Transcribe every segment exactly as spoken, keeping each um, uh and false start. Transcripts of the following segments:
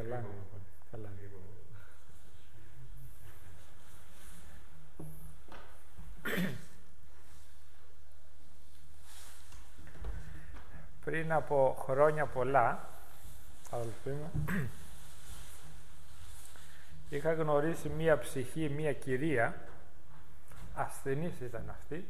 Καλά, ναι. Καλά. Πριν από χρόνια πολλά, αδελφοί μου, είχα γνωρίσει μία ψυχή, μία κυρία, ασθενής ήταν αυτή,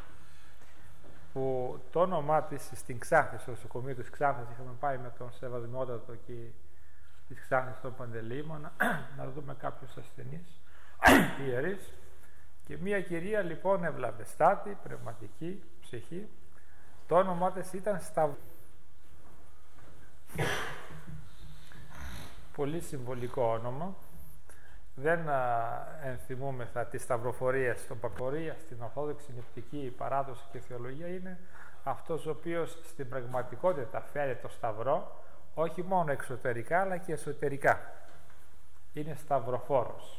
που το όνομά της στην Ξάνθη, στο νοσοκομείο της Ξάνθης, είχαμε πάει με τον Σεβασμιότατο εκεί της Ξάνθης στον Παντελεήμονα να δούμε κάποιους ασθενείς ιερείς, και μία κυρία λοιπόν ευλαβεστάτη, πνευματική ψυχή, το όνομά της ήταν Σταυρό. Πολύ συμβολικό όνομα. Δεν α, ενθυμούμεθα τις σταυροφορίες στον Παπορία, στην Ορθόδοξη Νηπτική παράδοση και θεολογία. Είναι αυτός ο οποίος στην πραγματικότητα φέρει το Σταυρό όχι μόνο εξωτερικά αλλά και εσωτερικά. Είναι σταυροφόρος.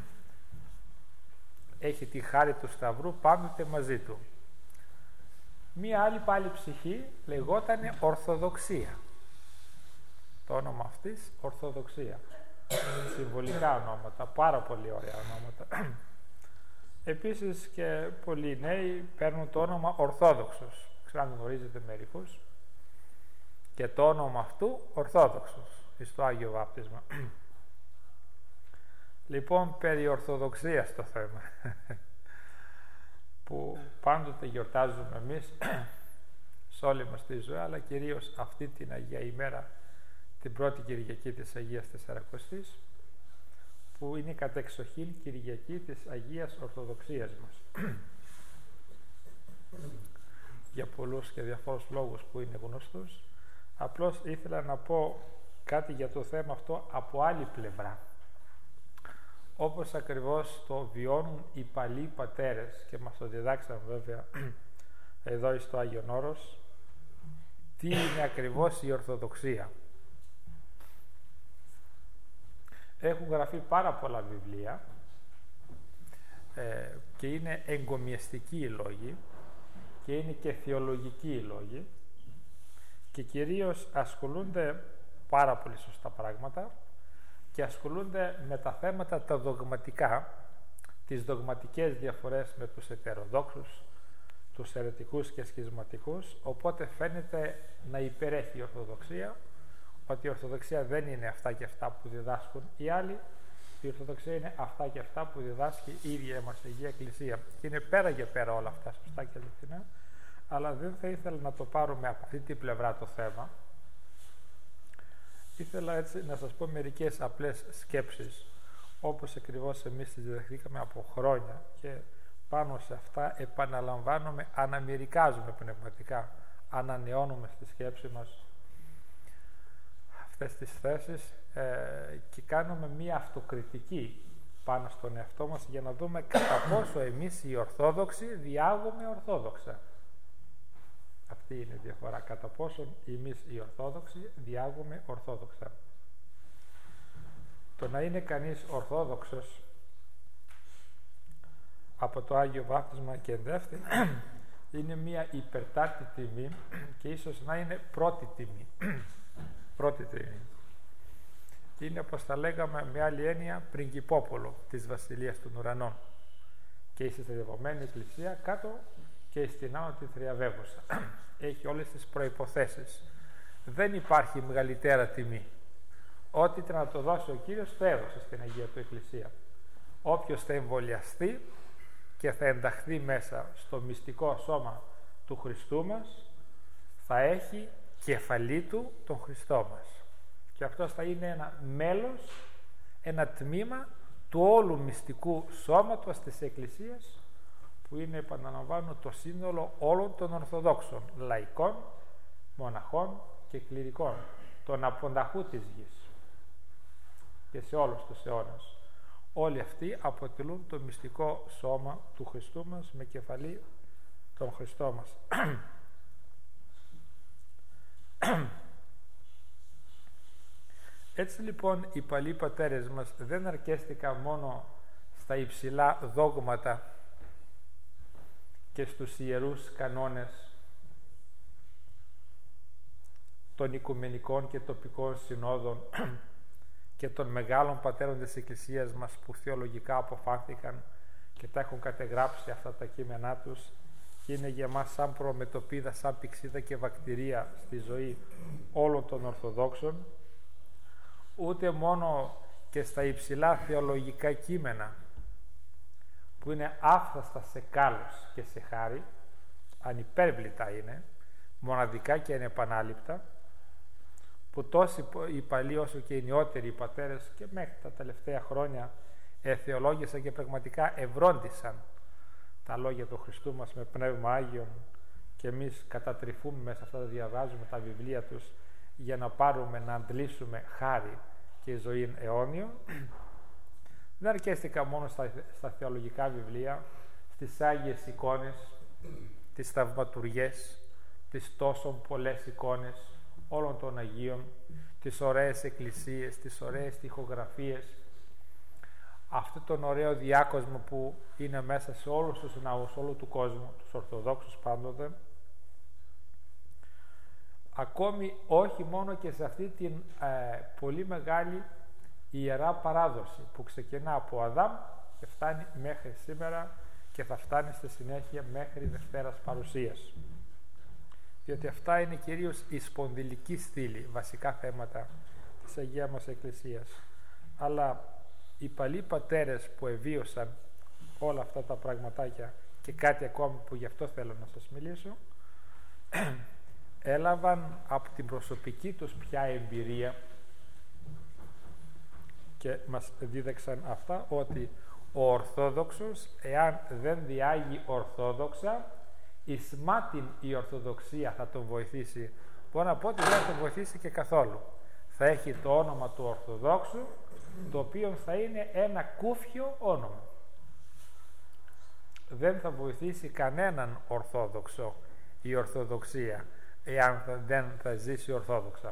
Έχει τη χάρη του Σταυρού πάντοτε μαζί του. Μία άλλη πάλι ψυχή λεγότανε Ορθοδοξία. Το όνομα αυτής Ορθοδοξία. Συμβολικά ονόματα, πάρα πολύ ωραία ονόματα. Επίσης και πολλοί νέοι παίρνουν το όνομα Ορθόδοξος. Ξέρω αν γνωρίζετε μερικούς. Και το όνομα αυτού Ορθόδοξος, στο Άγιο Βάπτισμα. Λοιπόν, περί Ορθοδοξίας το θέμα, που πάντοτε γιορτάζουμε εμείς σε όλη μας τη ζωή, αλλά κυρίως αυτή την Αγία ημέρα, την πρώτη Κυριακή της Αγίας Τεσσαρακοστής, που είναι η κατεξοχήν Κυριακή της Αγίας Ορθοδοξίας μας. Για πολλούς και διαφόρους λόγους που είναι γνωστούς. Απλώς ήθελα να πω κάτι για το θέμα αυτό από άλλη πλευρά. Όπως ακριβώς το βιώνουν οι παλιοί πατέρες και μας το διδάξαν βέβαια εδώ στο Άγιον Όρος, τι είναι ακριβώς η Ορθοδοξία. Έχουν γραφεί πάρα πολλά βιβλία ε, και είναι εγκομιαστικοί οι λόγοι και είναι και θεολογικοί οι λόγοι και κυρίως ασχολούνται πάρα πολύ σωστά πράγματα και ασχολούνται με τα θέματα τα δογματικά, τις δογματικές διαφορές με τους ετεροδόξους, τους αιρετικούς και σχισματικούς, οπότε φαίνεται να υπερέχει η Ορθοδοξία, ότι η Ορθοδοξία δεν είναι αυτά και αυτά που διδάσκουν οι άλλοι, η Ορθοδοξία είναι αυτά και αυτά που διδάσκει η ίδια μας η Αγία Εκκλησία. Και είναι πέρα και πέρα όλα αυτά, σωστά και αληθινά, αλλά δεν θα ήθελα να το πάρουμε από αυτή την πλευρά το θέμα. Ήθελα έτσι να σας πω μερικές απλές σκέψεις, όπως ακριβώς εμείς τις διδαχθήκαμε από χρόνια και πάνω σε αυτά επαναλαμβάνουμε, αναμερικάζουμε πνευματικά, ανανεώνουμε στη σκέψη μας αυτές τις θέσεις ε, και κάνουμε μία αυτοκριτική πάνω στον εαυτό μας για να δούμε κατά πόσο εμείς οι Ορθόδοξοι διάγουμε Ορθόδοξα. Αυτή είναι η διαφορά, κατά πόσο εμείς οι Ορθόδοξοι διάγουμε Ορθόδοξα. Το να είναι κανείς Ορθόδοξος από το Άγιο Βάπτισμα και δεύτερη είναι μία υπερτάτη τιμή και ίσως να είναι πρώτη τιμή. Πρώτη τιμή. Είναι, όπως τα λέγαμε με άλλη έννοια, πριγκιπόπολο της Βασιλείας των Ουρανών και η συστατευμένη Εκκλησία κάτω και στην άνω τη θριαβεύουσα. Έχει όλες τις προϋποθέσεις. Δεν υπάρχει μεγαλύτερα τιμή. Ό,τι ήταν να το δώσει ο Κύριος το έδωσε στην Αγία του Εκκλησία. Όποιος θα εμβολιαστεί και θα ενταχθεί μέσα στο μυστικό σώμα του Χριστού μας, θα έχει κεφαλή του τον Χριστό μας. Και αυτός θα είναι ένα μέλος, ένα τμήμα του όλου μυστικού σώματος της Εκκλησίας, που είναι, επαναλαμβάνω, το σύνολο όλων των Ορθοδόξων λαϊκών, μοναχών και κληρικών, των απονταχού της γης και σε όλους τους αιώνας. Όλοι αυτοί αποτελούν το μυστικό σώμα του Χριστού μας με κεφαλή τον Χριστό μας. Έτσι λοιπόν οι παλιοί πατέρες μας δεν αρκέστηκαν μόνο στα υψηλά δόγματα και στους ιερούς κανόνες των οικουμενικών και τοπικών συνόδων και των μεγάλων πατέρων της Εκκλησίας μας που θεολογικά αποφάνθηκαν και τα έχουν κατεγράψει αυτά τα κείμενά τους και είναι για μας σαν προμετωπίδα, σαν πηξίδα και βακτηρία στη ζωή όλων των Ορθοδόξων, ούτε μόνο και στα υψηλά θεολογικά κείμενα που είναι άφθαστα σε κάλος και σε χάρη, ανυπέρβλητα είναι, μοναδικά και ανεπανάληπτα, που τόσοι οι παλιοί όσο και οι νεότεροι οι πατέρες και μέχρι τα τελευταία χρόνια εθεολόγησαν και πραγματικά ευρόντισαν τα λόγια του Χριστού μας με πνεύμα Άγιον, και εμείς κατατρυφούμε μέσα αυτά, τα διαβάζουμε τα βιβλία τους για να πάρουμε, να αντλήσουμε χάρη και ζωή αιώνιο. Δεν αρκέστηκα μόνο στα, στα θεολογικά βιβλία, στις Άγιες εικόνες, τις θαυματουργές, τις τόσο πολλές εικόνες όλων των Αγίων, τις ωραίες εκκλησίες, τις ωραίες στιχογραφίες, αυτό τον ωραίο διάκοσμο που είναι μέσα σε όλους τους ναούς όλου του κόσμου, τους Ορθοδόξους πάντοτε, ακόμη όχι μόνο και σε αυτή την ε, πολύ μεγάλη ιερά παράδοση που ξεκινά από Αδάμ και φτάνει μέχρι σήμερα και θα φτάνει στη συνέχεια μέχρι Δευτέρας Παρουσίας, διότι αυτά είναι κυρίως η σπονδυλική στήλη, βασικά θέματα της Αγίας μας Εκκλησίας. Αλλά οι παλιοί πατέρες που εβίωσαν όλα αυτά τα πραγματάκια και κάτι ακόμη που γι' αυτό θέλω να σας μιλήσω, έλαβαν από την προσωπική τους πια εμπειρία και μας δίδαξαν αυτά, ότι ο Ορθόδοξος, εάν δεν διάγει ορθόδοξα, εις μάτιν η Ορθοδοξία θα τον βοηθήσει. Μπορώ να πω ότι δεν θα τον βοηθήσει και καθόλου. Θα έχει το όνομα του Ορθοδόξου, το οποίο θα είναι ένα κούφιο όνομα. Δεν θα βοηθήσει κανέναν Ορθόδοξο η Ορθοδοξία, εάν δεν θα ζήσει ορθόδοξα.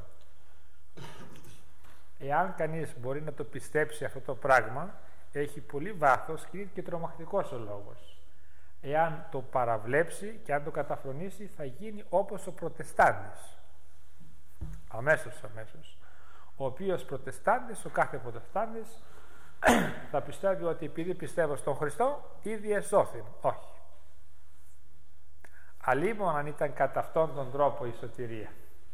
Εάν κανείς μπορεί να το πιστέψει αυτό το πράγμα, έχει πολύ βάθος και είναι και τρομακτικός ο λόγος. Εάν το παραβλέψει και αν το καταφρονήσει, θα γίνει όπως ο Προτεστάντης. Αμέσως, αμέσως. Ο οποίος Προτεστάντης, ο κάθε Προτεστάντης, θα πιστεύει ότι επειδή πιστεύω στον Χριστό, ήδη εσώθην. Όχι. Αλλήμον αν ήταν κατά αυτόν τον τρόπο η σωτηρία.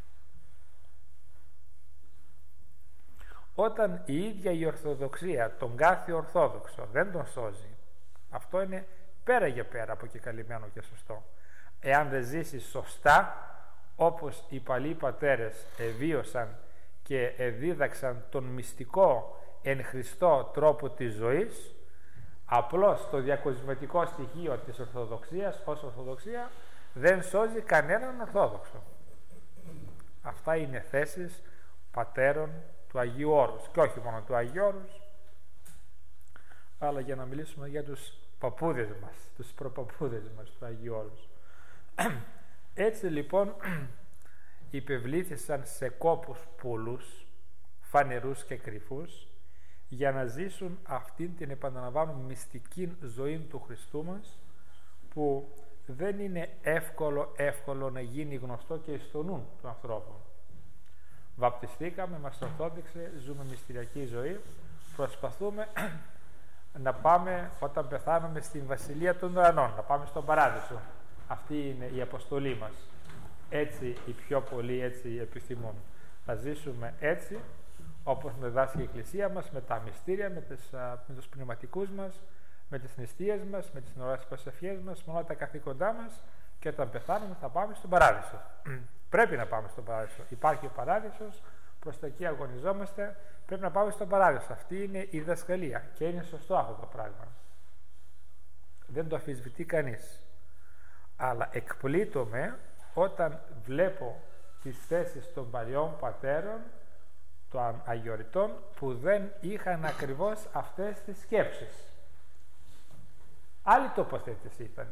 Όταν η ίδια η Ορθοδοξία τον κάθε Ορθόδοξο δεν τον σώζει, αυτό είναι πέρα για πέρα αποκεκαλυμμένο και σωστό. Εάν δεν ζήσει σωστά, όπως οι παλιοί πατέρες εβίωσαν και εδίδαξαν τον μυστικό εν Χριστώ τρόπο της ζωής, απλώς το διακοσμητικό στοιχείο της Ορθοδοξίας ως Ορθοδοξία δεν σώζει κανέναν Ορθόδοξο. Αυτά είναι θέσεις πατέρων του Αγίου Όρους, και όχι μόνο του Αγίου Όρους, αλλά για να μιλήσουμε για τους παππούδες μας, τους προπαππούδες μας του Αγίου Όρους. Έτσι λοιπόν υπευλήθησαν σε κόπους πολλούς, φανερούς και κρυφούς, για να ζήσουν αυτήν την, επαναλαμβάνω, μυστική ζωή του Χριστού μας, που δεν είναι εύκολο εύκολο να γίνει γνωστό και στο νου του ανθρώπου. Βαπτιστήκαμε, μας ορθόδειξε, ζούμε μυστηριακή ζωή, προσπαθούμε να πάμε όταν πεθάνουμε στην Βασιλεία των Ουρανών, να πάμε στον Παράδεισο. Αυτή είναι η αποστολή μας. Έτσι οι πιο πολλοί έτσι επιθυμούν. Θα ζήσουμε έτσι, όπως με δάσκει η Εκκλησία μας, με τα μυστήρια, με, τις, με τους πνευματικούς μας, με τις νηστείες μας, με τις ωραίες προσευχές μας, με όλα τα καθήκοντά μας, και όταν πεθάνουμε θα πάμε στον Παράδεισο. Πρέπει να πάμε στον Παράδεισο. Υπάρχει ο Παράδεισος, προς τα εκεί αγωνιζόμαστε, πρέπει να πάμε στον Παράδεισο. Αυτή είναι η διδασκαλία και είναι σωστό αυτό το πράγμα. Δεν το αμφισβητεί κανείς. Αλλά εκπλήττομαι όταν βλέπω τις θέσεις των παλιών πατέρων, των αγιοριτών, που δεν είχαν ακριβώς αυτές τις σκέψεις. Άλλη τοποθέτηση ήταν.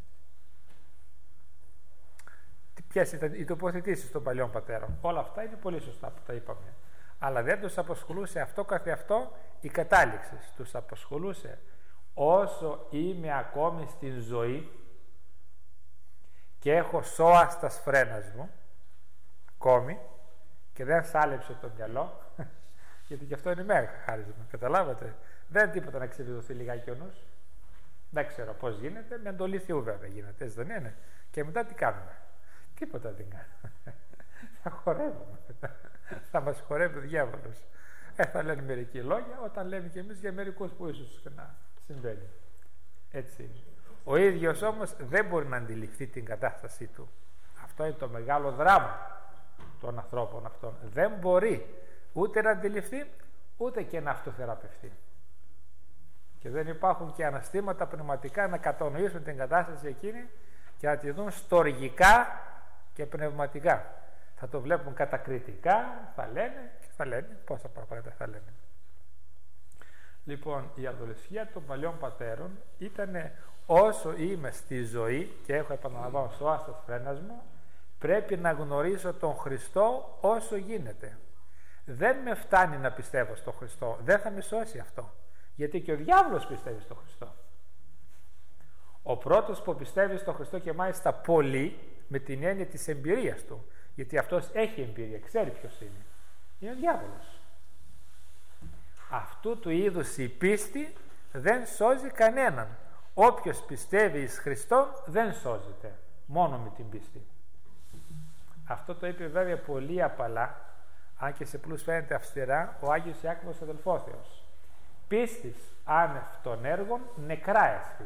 Ποιες ήταν οι τοποθετήσεις των παλιών πατέρων? Όλα αυτά είναι πολύ σωστά που τα είπαμε. Αλλά δεν τους απασχολούσε αυτό καθεαυτό η κατάληξη. Τους απασχολούσε όσο είμαι ακόμη στην ζωή και έχω σώα στα σφρένας μου, ακόμη, και δεν σάλεψε το μυαλό, Γιατί και αυτό είναι μέγα χάρισμα. Καταλάβατε. Δεν είναι τίποτα να ξεβιδωθεί λιγάκι ο νους. Δεν ξέρω πώς γίνεται. Με εντολή Θεού βέβαια γίνεται. Έτσι δεν είναι. Και μετά τι κάνουμε. Τίποτα δεν κάνουμε. Θα χορεύουμε. Θα μας χορεύει ο διάβολος. Ε, θα λένε μερικοί λόγια όταν λέμε και εμείς για μερικούς που ίσως να συμβαίνει. Έτσι είναι. Ο ίδιος όμως δεν μπορεί να αντιληφθεί την κατάστασή του. Αυτό είναι το μεγάλο δράμα των ανθρώπων αυτών. Δεν μπορεί ούτε να αντιληφθεί ούτε και να αυτοθεραπευτεί. Και δεν υπάρχουν και αναστήματα πνευματικά να κατανοήσουν την κατάσταση εκείνη και να τη δουν στοργικά και πνευματικά. Θα το βλέπουν κατακριτικά, θα λένε και θα λένε πόσα πράγματα θα λένε. Λοιπόν, η αδολεσχία των παλιών πατέρων ήταν όσο είμαι στη ζωή και έχω επαναλαμβάνω στο άστας φρένας μου, πρέπει να γνωρίσω τον Χριστό όσο γίνεται. Δεν με φτάνει να πιστεύω στον Χριστό, δεν θα με σώσει αυτό, γιατί και ο διάβολος πιστεύει στον Χριστό. Ο πρώτος που πιστεύει στον Χριστό και μάλιστα πολύ, με την έννοια της εμπειρίας του, γιατί αυτός έχει εμπειρία, ξέρει ποιος είναι, είναι ο διάβολος. Αυτού του είδους η πίστη δεν σώζει κανέναν. Όποιος πιστεύει εις Χριστόν δεν σώζεται, μόνο με την πίστη. Αυτό το είπε βέβαια πολύ απαλά, αν και σε πλούς φαίνεται αυστηρά, ο Άγιος Ιάκωβος Αδελφόθεος. Πίστης άνευ των έργων νεκρά έστι.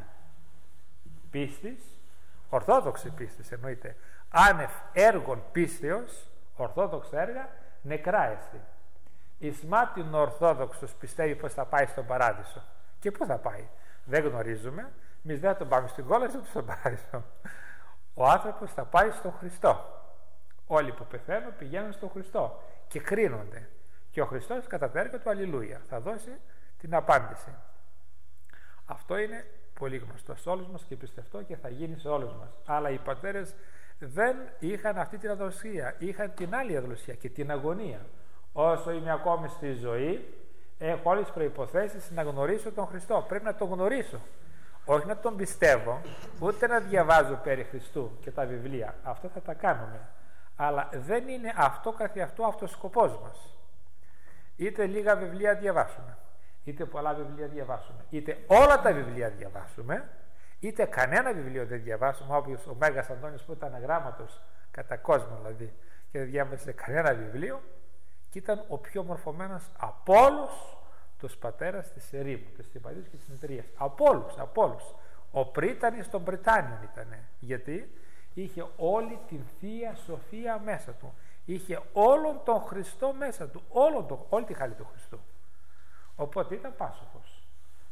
Πίστης, ορθόδοξη πίστης εννοείται, άνευ έργων πίστεως, ορθόδοξα έργα, νεκρά έστι. Εις μάτιν ο Ορθόδοξος πιστεύει πως θα πάει στον Παράδεισο. Και πού θα πάει, δεν γνωρίζουμε. Εμείς δεν θα τον πάμε στην κόλαση του στον Παράδεισο. Ο άνθρωπος θα πάει στον Χριστό. Όλοι που πεθαίνουν πηγαίνουν στον Χριστό και κρίνονται. Και ο Χριστός κατά τα έργα του αλληλούια θα δώσει την απάντηση. Αυτό είναι πολύ γνωστό σε όλους μας και πιστευτό και θα γίνει σε όλους μας. Αλλά οι πατέρες δεν είχαν αυτή την αδολεσχία, είχαν την άλλη αδολεσχία και την αγωνία. Όσο είμαι ακόμη στη ζωή, έχω όλες τις προϋποθέσεις να γνωρίσω τον Χριστό. Πρέπει να τον γνωρίσω. Όχι να τον πιστεύω, ούτε να διαβάζω περί Χριστού και τα βιβλία. Αυτό θα τα κάνουμε. Αλλά δεν είναι αυτό καθ' αυτό αυτός ο σκοπός μας. Είτε λίγα βιβλία διαβάσουμε, είτε πολλά βιβλία διαβάσουμε, είτε όλα τα βιβλία διαβάσουμε, είτε κανένα βιβλίο δεν διαβάσουμε, όπως ο Μέγας Αντώνης που ήταν αγράμματος κατά κόσμο δηλαδή και δεν διάβασε κανένα βιβλίο και ήταν ο πιο μορφωμένος από όλους τους πατέρας της ερήμου, της Συμπατίας και της Νητρίας. Από όλους, από όλους. Ο Πρίτανης των Πριτάνιων ήταν. Γιατί είχε όλη την Θεία Σοφία μέσα του. Είχε όλον τον Χριστό μέσα του. Όλον τον, όλη τη χάρη του Χριστού. Οπότε ήταν πάσοχος.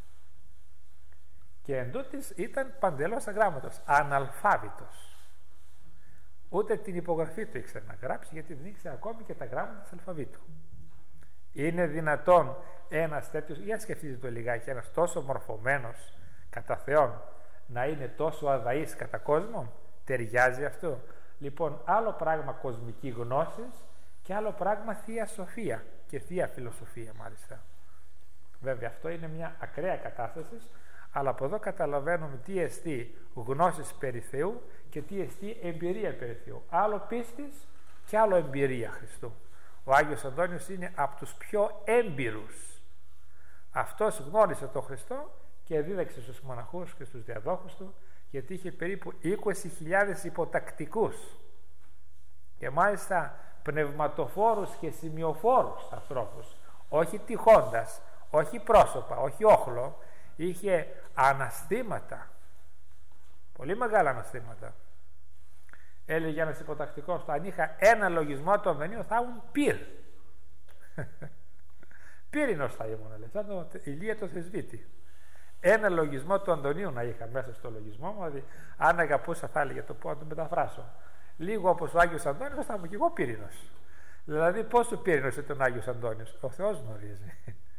Και εντούτοις ήταν παντελώς αγράμματος, αναλφάβητος. Ούτε την υπογραφή του ήξερε να γράψει, γιατί δεν ήξερε ακόμη και τα γράμματα της αλφαβήτου. Είναι δυνατόν ένας τέτοιος, για σκεφτείτε το λιγάκι, ένας τόσο μορφωμένος κατά Θεόν να είναι τόσο αδαής κατά κόσμον? Ταιριάζει αυτό? Λοιπόν, άλλο πράγμα κοσμική γνώση και άλλο πράγμα Θεία Σοφία και Θεία Φιλοσοφία μάλιστα. Βέβαια αυτό είναι μια ακραία κατάσταση, αλλά από εδώ καταλαβαίνουμε τι εστί γνώσεις περί Θεού και τι εστί εμπειρία περί Θεού. Άλλο πίστης και άλλο εμπειρία Χριστού. Ο Άγιος Αντώνιος είναι από τους πιο έμπειρους. Αυτός γνώρισε τον Χριστό και δίδαξε στους μοναχούς και στους διαδόχους του, γιατί είχε περίπου είκοσι χιλιάδες υποτακτικούς και μάλιστα πνευματοφόρους και σημειοφόρους ανθρώπους, όχι τυχόντας, όχι πρόσωπα, όχι όχλο, είχε αναστήματα, πολύ μεγάλα αναστήματα. Έλεγε ένας υποτακτικός του, αν είχα ένα λογισμό το μενείο θα ήμουν πυρ. Πύρινος θα ήμουν, λέει, σαν το Ηλία το Θεσβήτη. Ένα λογισμό του Αντωνίου να είχα μέσα στο λογισμό μου, δηλαδή αν αγαπούσα θα έλεγε το πω να το μεταφράσω. Λίγο όπως ο Άγιος Αντώνιος θα ήμουν και εγώ πύρινος. Δηλαδή πόσο πύρινος ήταν ο Άγιος Αντώνιος? Ο Θεός γνωρίζει.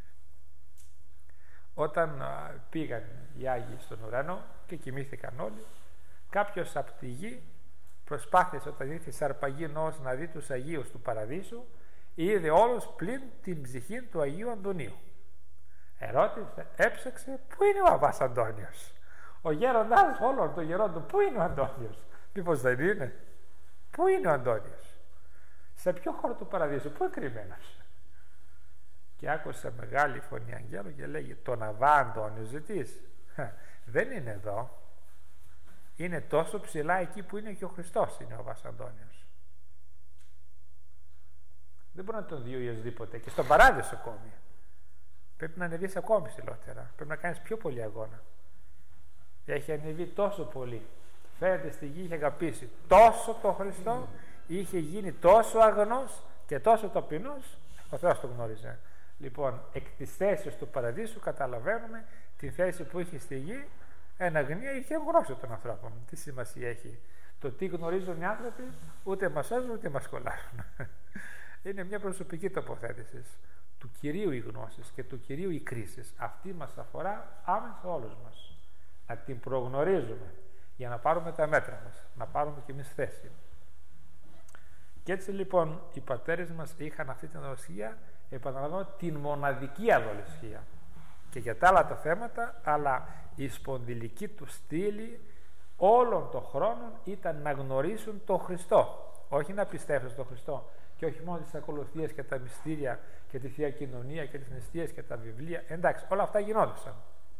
Όταν α, πήγαν οι Άγιοι στον ουρανό και κοιμήθηκαν όλοι, κάποιος από τη γη προσπάθησε, όταν ήρθε σε αρπαγή νόος να δει τους Αγίους του Παραδείσου, είδε όλους πλην την ψυχή του Αγίου Αντωνίου. Ερώτησε, έψαξε, πού είναι ο Αβάς Αντώνιος? Ο γέροντας όλων των γερών του, πού είναι ο Αντώνιος? Μήπως δεν είναι? Πού είναι ο Αντώνιος? Σε ποιο χώρο του Παραδείσου? Πού είναι κρυμμένος? και άκουσα μεγάλη φωνή αγγέλου και λέγει: τον Αβά Αντώνιο ζητείς? Δεν είναι εδώ. Είναι τόσο ψηλά εκεί που είναι και ο Χριστός, είναι ο Αβάς Αντώνιος. Δεν μπορεί να τον δει οποιοσδήποτε, και στον παράδεισο ακόμη. Πρέπει να ανεβείς ακόμη ψηλότερα. Πρέπει να κάνεις πιο πολύ αγώνα. Έχει ανεβεί τόσο πολύ. Φαίνεται στη γη είχε αγαπήσει τόσο τον Χριστό, είχε γίνει τόσο αγνός και τόσο ταπεινός, ο Θεός το γνώριζε. Λοιπόν, εκ της θέσης του παραδείσου καταλαβαίνουμε τη θέση που είχε στη γη, εν αγνία είχε γνώση των ανθρώπων. Τι σημασία έχει το τι γνωρίζουν οι άνθρωποι? Ούτε μας σώζουν ούτε μας κολλάρουν. Είναι μια προσωπική τοποθέτηση του Κυρίου οι γνώσεις και του Κυρίου οι κρίσεις. Αυτή μας αφορά άμεσα όλους μας. Να την προγνωρίζουμε για να πάρουμε τα μέτρα μας, να πάρουμε κι εμείς θέση. Και έτσι λοιπόν οι πατέρες μας είχαν αυτή την αδολεσχία, επαναλαμβάνω, την μοναδική αδολεσχία. Και για τα άλλα τα θέματα, αλλά η σπονδυλική του στήλη όλων των χρόνων ήταν να γνωρίσουν τον Χριστό. Όχι να πιστεύουν στον Χριστό, και όχι μόνο τις ακολουθίες και τα μυστήρια και τη Θεία Κοινωνία και τις νηστείες και τα βιβλία. Εντάξει, όλα αυτά γινόντουσαν.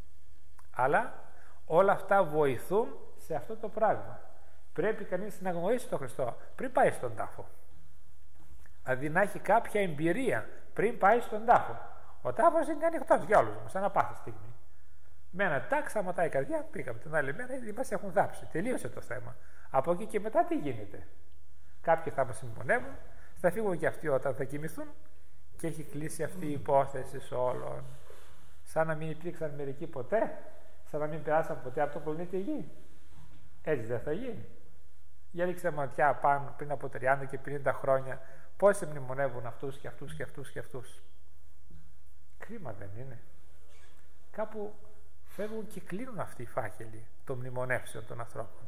Αλλά όλα αυτά βοηθούν σε αυτό το πράγμα. Πρέπει κανείς να γνωρίσει τον Χριστό πριν πάει στον τάφο. Δηλαδή να έχει κάποια εμπειρία πριν πάει στον τάφο. Ο τάφος είναι ανοιχτός για όλους μας, ανά πάσα στιγμή. Με ένα τάκ σταματάει η καρδιά, πήγαμε την άλλη μέρα, ήδη μας έχουν δάψει. Τελείωσε το θέμα. Από εκεί και μετά τι γίνεται? Κάποιοι θα μας συμπονεύουν, θα φύγουν και αυτοί όταν θα κοιμηθούν και έχει κλείσει αυτή η υπόθεση σε όλων. Σαν να μην υπήρξαν μερικοί ποτέ, σαν να μην περάσαν ποτέ από το πλανήτη Γη. Έτσι δεν θα γίνει? Για ρίξτε ματιά πάνω πριν από τριάντα και πενήντα χρόνια, πόσοι μνημονεύουν αυτούς και αυτούς και αυτούς και αυτούς. Κρίμα δεν είναι? Κάπου φεύγουν και κλείνουν αυτοί οι φάκελοι των μνημονεύσεων των ανθρώπων.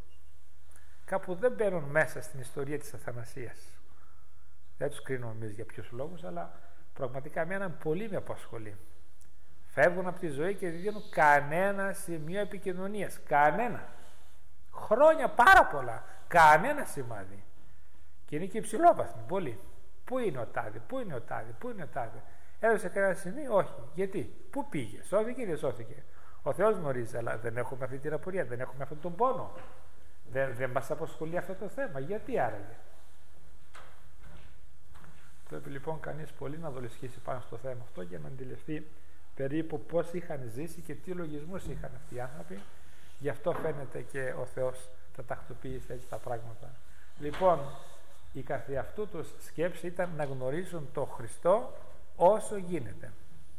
Κάπου δεν μπαίνουν μέσα στην ιστορία της αθανασίας. Δεν τους κρίνουμε εμείς για ποιους λόγους, αλλά πραγματικά εμένα πολύ με απασχολεί. Φεύγουν από τη ζωή και δεν δίνουν κανένα σημείο επικοινωνίας. Κανένα. Χρόνια πάρα πολλά. Κανένα σημάδι. Και είναι και υψηλόβαθμοι πολύ. Πού είναι ο τάδε, πού είναι ο τάδε, πού είναι ο τάδε? Έδωσε κανένα σημείο? Όχι. Γιατί? Πού πήγε? Σώθηκε ή δεν σώθηκε? Ο Θεός γνωρίζει, αλλά δεν έχουμε αυτή την απορία, δεν έχουμε αυτόν τον πόνο. Δεν, δεν μας απασχολεί αυτό το θέμα. Γιατί άραγε? Πρέπει λοιπόν κανείς πολύ να δολισχύσει πάνω στο θέμα αυτό για να αντιληφθεί περίπου πώς είχαν ζήσει και τι λογισμούς είχαν αυτοί οι άνθρωποι. Γι' αυτό φαίνεται και ο Θεός τα τακτοποίησε έτσι τα πράγματα. Λοιπόν, η καθεαυτού τους σκέψη ήταν να γνωρίζουν τον Χριστό όσο γίνεται.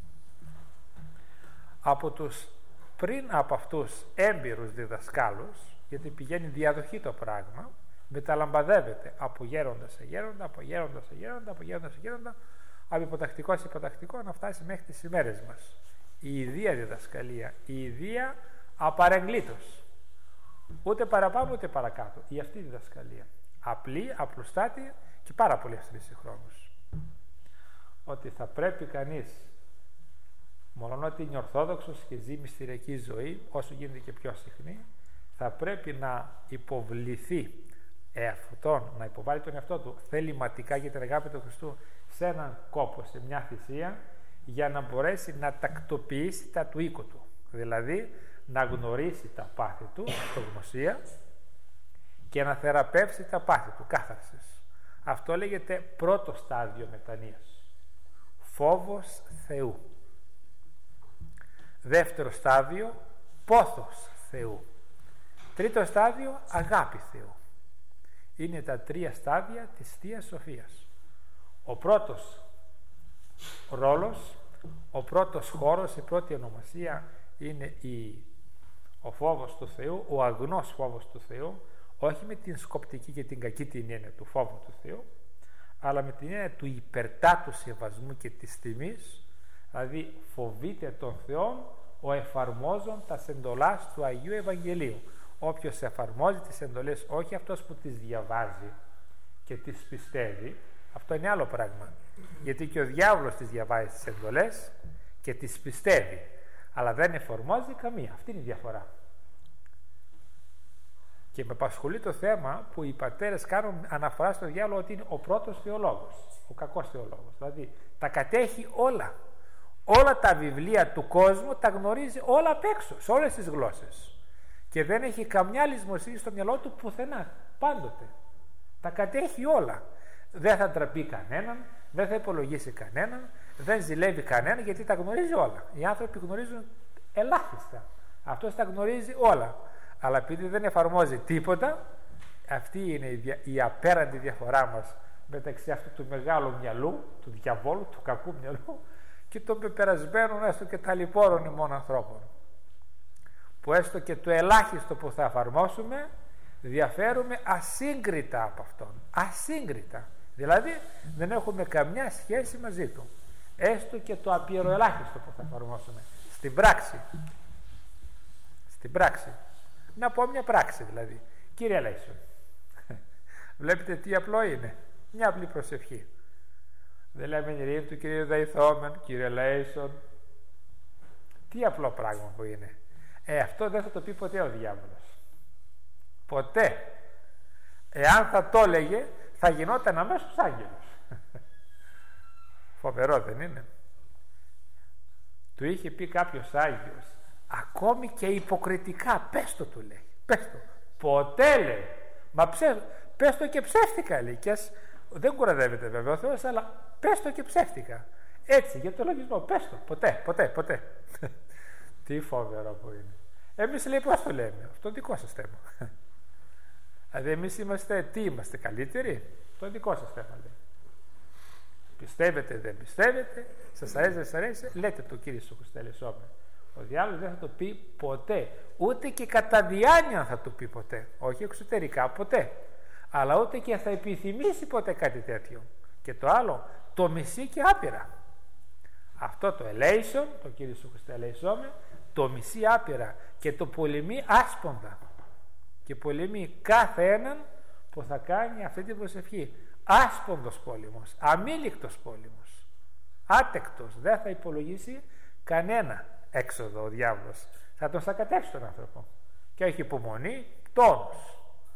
Από τους πριν από αυτούς έμπειρους διδασκάλους, γιατί πηγαίνει διαδοχή το πράγμα, μεταλαμπαδεύεται από γέροντα σε γέροντα, από γέροντα σε γέροντα, από γέροντα σε γέροντα, από υποτακτικό σε υποτακτικό, να φτάσει μέχρι τις ημέρες μας. Η ιδία διδασκαλία, η ιδία απαρεγκλήτως. Ούτε παραπάνω ούτε παρακάτω. Η αυτή διδασκαλία. Απλή, απλουστάτη και πάρα πολύ αυστηρή συγχρόνως. Ότι θα πρέπει κανείς, μόλον ότι είναι ορθόδοξος και ζει μυστηριακή ζωή, όσο γίνεται και πιο συχνή, θα πρέπει να υποβληθεί εαυτόν, να υποβάλει τον εαυτό του θεληματικά για την αγάπη του Χριστού σε έναν κόπο, σε μια θυσία, για να μπορέσει να τακτοποιήσει τα του οίκου του. Δηλαδή να γνωρίσει τα πάθη του, αυτογνωσία, και να θεραπεύσει τα πάθη του, κάθαρσης. Αυτό λέγεται πρώτο στάδιο μετανοίας. Φόβος Θεού. Δεύτερο στάδιο, πόθος Θεού. Τρίτο στάδιο, αγάπη Θεού. Είναι τα τρία στάδια της Θείας Σοφίας. Ο πρώτος ρόλος, ο πρώτος χώρος, η πρώτη ονομασία είναι η, ο φόβος του Θεού, ο αγνός φόβος του Θεού, όχι με την σκοπτική και την κακή την έννοια του φόβου του Θεού, αλλά με την έννοια του υπερτάτου σεβασμού και της τιμής, δηλαδή φοβείται τον Θεό ο εφαρμόζων τα εντολάς του Αγίου Ευαγγελίου. Όποιος εφαρμόζει τις εντολές, όχι αυτός που τις διαβάζει και τις πιστεύει, αυτό είναι άλλο πράγμα. Γιατί και ο διάβολος τις διαβάζει τις εντολές και τις πιστεύει, αλλά δεν εφαρμόζει καμία. Αυτή είναι η διαφορά. Και με απασχολεί το θέμα που οι πατέρες κάνουν αναφορά στο διάβολο ότι είναι ο πρώτος θεολόγος. ο κακός θεολόγος. Δηλαδή τα κατέχει όλα. Όλα τα βιβλία του κόσμου τα γνωρίζει όλα απ' έξω, σε όλες τις γλώσσες. Και δεν έχει καμιά λησμοσύνη στο μυαλό του πουθενά, πάντοτε. Τα κατέχει όλα. Δεν θα ντραπεί κανέναν, δεν θα υπολογίσει κανέναν, δεν ζηλεύει κανέναν, γιατί τα γνωρίζει όλα. Οι άνθρωποι γνωρίζουν ελάχιστα. Αυτός τα γνωρίζει όλα. Αλλά επειδή δεν εφαρμόζει τίποτα, αυτή είναι η, δια... η απέραντη διαφορά μας μεταξύ αυτού του μεγάλου μυαλού, του διαβόλου, του κακού μυαλού, και των πεπερασμένων έστω και ταλαιπώρων ημών ανθρώπων. Που έστω και το ελάχιστο που θα εφαρμόσουμε διαφέρουμε ασύγκριτα από αυτόν. Ασύγκριτα. Δηλαδή δεν έχουμε καμιά σχέση μαζί του. Έστω και το απειροελάχιστο που θα εφαρμόσουμε. Στην πράξη. Στην πράξη. Να πω μια πράξη δηλαδή. Κύριε Λέισον, βλέπετε τι απλό είναι. Μια απλή προσευχή. Δεν λέμε ειρήνη του Κυρίου Δεϊθόμεν, κύριε Λέισον. Τι απλό πράγμα που είναι. Ε, αυτό δεν θα το πει ποτέ ο διάβολος. Ποτέ. Εάν θα το έλεγε, θα γινόταν αμέσως άγγελος. Φοβερό δεν είναι? Του είχε πει κάποιος Άγιος, ακόμη και υποκριτικά, πες το, του λέει. Πες το. Ποτέ λέει. Μα ψε... πες το και ψεύτικα λέει. Και ας... δεν κουραδεύεται βέβαια ο Θεός, αλλά πες το και ψεύτικα. Έτσι, για το λογισμό, πες το. Ποτέ, ποτέ, ποτέ. Τι φοβερό που είναι. Εμείς λέει πώς το λέμε. Αυτό δικό σας θέμα. Δηλαδή εμείς είμαστε, τι είμαστε, καλύτεροι? Το δικό σας θέμα λέει. Πιστεύετε, δεν πιστεύετε, σας αρέσει, δεν σας αρέσει, λέτε το Κύριε σου Χριστέ Λεσόμε. Ο διάλογος δεν θα το πει ποτέ, ούτε και κατά διάνοια θα το πει ποτέ, όχι εξωτερικά ποτέ, αλλά ούτε και θα επιθυμήσει ποτέ κάτι τέτοιο. Και το άλλο, το μισεί και άπειρα. Αυτό το ελέησον, το Κύριε σου Χριστέ Λεσόμε, το μισεί άπειρα και το πολεμεί άσπονδα. Και πολεμεί κάθε έναν που θα κάνει αυτή την προσευχή. Άσπονδος πόλεμος, αμήλικτος πόλεμος, άτεκτος, δεν θα υπολογίσει κανένα έξοδο ο διάβολος. Θα τον σακατεύσει τον άνθρωπο και έχει υπομονή, τόνος.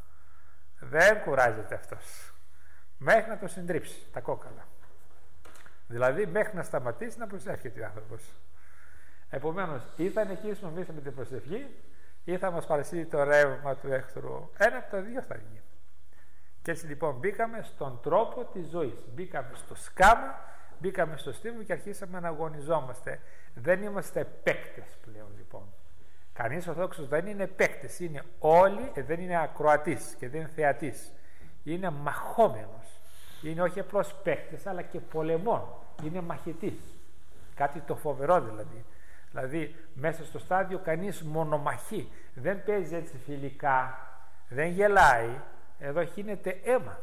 Δεν κουράζεται αυτός μέχρι να το συντρίψει τα κόκαλα, δηλαδή μέχρι να σταματήσει να προσεύχεται ο άνθρωπος. Επομένως ή θα νικήσουμε εμείς με την προσευχή ή θα μας παρασύρει το ρεύμα του εχθρού. Ένα από τα δύο θα βγει. Και έτσι λοιπόν μπήκαμε στον τρόπο της ζωής. Μπήκαμε στο σκάμα, μπήκαμε στο στίβο και αρχίσαμε να αγωνιζόμαστε. Δεν είμαστε παίκτες πλέον λοιπόν. Κανείς Ορθόδοξος δεν είναι παίκτες. Είναι όλοι, ε, δεν είναι ακροατής και δεν είναι θεατής. Είναι μαχόμενος. Είναι όχι απλώς παίκτες αλλά και πολεμών. Είναι μαχητής. Κάτι το φοβερό δηλαδή. Δηλαδή μέσα στο στάδιο κανείς μονομαχεί. Δεν παίζει έτσι φιλικά, δεν γελάει. Εδώ χύνεται αίμα,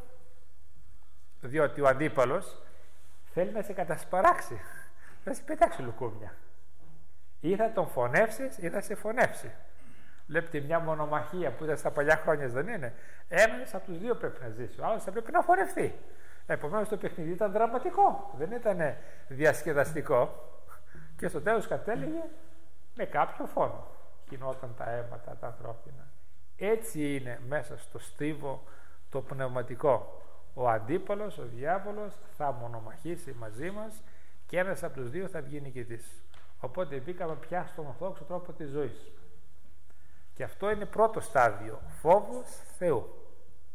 διότι ο αντίπαλος θέλει να σε κατασπαράξει, θα σε πετάξει λουκούμια. Ή θα τον φωνεύσεις ή θα σε φωνεύσει. Βλέπετε μια μονομαχία που ήταν στα παλιά χρόνια, δεν είναι? Ένας από τους δύο πρέπει να ζήσει, ο άλλος θα πρέπει να φωνευτεί. Επομένως το παιχνίδι ήταν δραματικό, δεν ήταν διασκεδαστικό. Και στο τέλος κατέληγε με κάποιο φόνο. Χυνόταν τα αίματα τα ανθρώπινα. Έτσι είναι μέσα στο στίβο το πνευματικό. Ο αντίπαλος, ο διάβολος θα μονομαχήσει μαζί μας και ένας από τους δύο θα βγει νικητής. Οπότε μπήκαμε πια στον ορθόδοξο τρόπο της ζωής. Και αυτό είναι πρώτο στάδιο. Φόβος Θεού.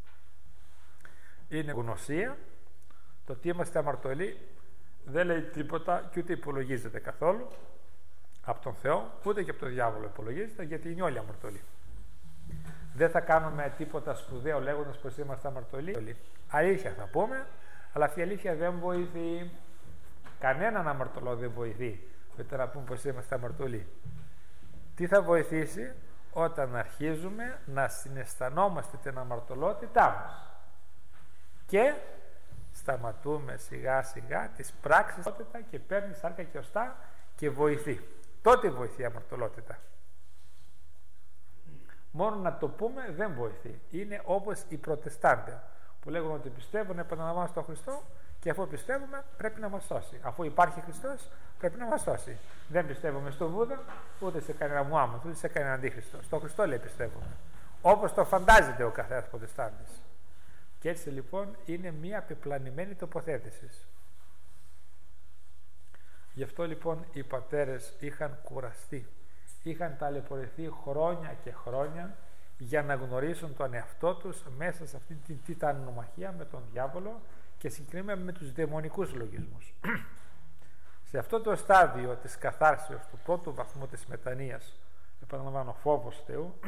Είναι γνωσία. Το ότι είμαστε αμαρτωλοί δεν λέει τίποτα και ούτε υπολογίζεται καθόλου από τον Θεό, ούτε και από τον διάβολο υπολογίζεται, γιατί είναι όλοι αμαρτωλοί. Δεν θα κάνουμε τίποτα σπουδαίο λέγοντας πως είμαστε αμαρτωλοί. Αλήθεια θα πούμε, αλλά αυτή η αλήθεια δεν βοηθεί. Κανέναν αμαρτωλό δεν βοηθεί με το να πούμε πως είμαστε αμαρτωλοί. Τι θα βοηθήσει? Όταν αρχίζουμε να συναισθανόμαστε την αμαρτωλότητά μας και σταματούμε σιγά σιγά τις πράξεις και παίρνει σάρκα και οστά και βοηθεί. Τότε βοηθεί η αμαρτωλότητα. Μόνο να το πούμε δεν βοηθεί. Είναι όπως οι Προτεστάντες που λέγουν ότι πιστεύουν, επαναλαμβάνουν στον Χριστό και αφού πιστεύουμε πρέπει να μας σώσει. Αφού υπάρχει Χριστός πρέπει να μας σώσει. Δεν πιστεύουμε στον Βούδα, ούτε σε κανένα Μουάμμαντ, ούτε σε κανένα αντίχριστο. Στον Χριστό λέει πιστεύουμε. Όπως το φαντάζεται ο καθένας Προτεστάντης. Και έτσι λοιπόν είναι μια πεπλανημένη τοποθέτηση. Γι' αυτό λοιπόν οι πατέρες είχαν κουραστεί, είχαν ταλαιπωρηθεί χρόνια και χρόνια για να γνωρίσουν τον εαυτό τους μέσα σε αυτή την τιτανομαχία με τον διάβολο και συγκεκριμένα με τους δαιμονικούς λογισμούς. Σε αυτό το στάδιο της καθάρσεως του πρώτου βαθμού της μετανοίας, επαναλαμβάνω, φόβος Θεού,